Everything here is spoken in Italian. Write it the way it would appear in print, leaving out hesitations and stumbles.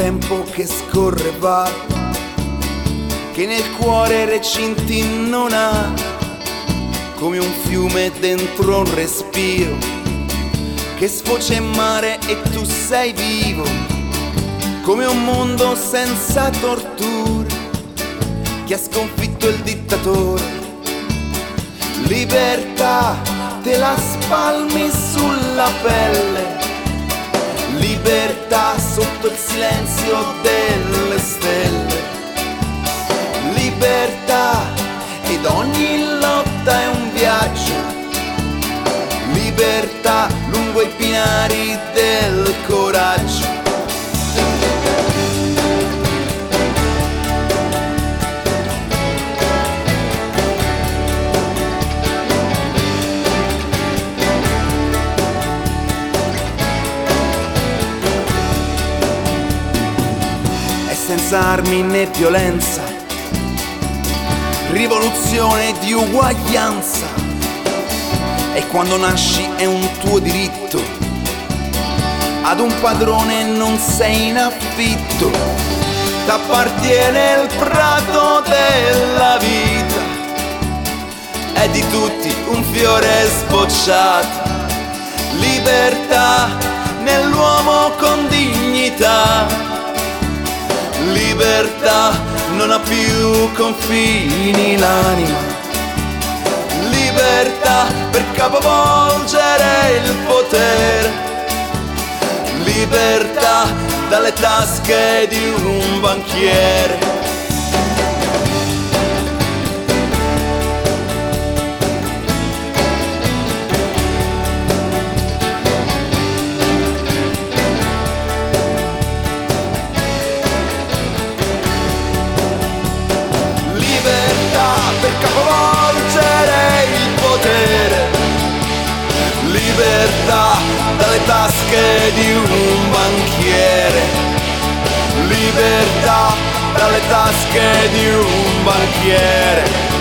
tempo che scorre va, che nel cuore recinti non ha, come un fiume dentro un respiro, che sfocia in mare e tu sei vivo, come un mondo senza torture, che ha sconfitto il dittatore. Libertà, te la spalmi sulla pelle, libertà sotto il silenzio delle stelle, libertà ed ogni lotta è un viaggio, libertà lungo i binari del coraggio. Senza armi né violenza, rivoluzione di uguaglianza. E quando nasci è un tuo diritto, ad un padrone non sei in affitto, t'appartiene il prato della vita, è di tutti un fiore sbocciato. Libertà nell'uomo con dignità, libertà non ha più confini l'anima, libertà per capovolgere il potere, libertà dalle tasche di un banchiere. Per capovolgere il potere, libertà dalle tasche di un banchiere, libertà dalle tasche di un banchiere.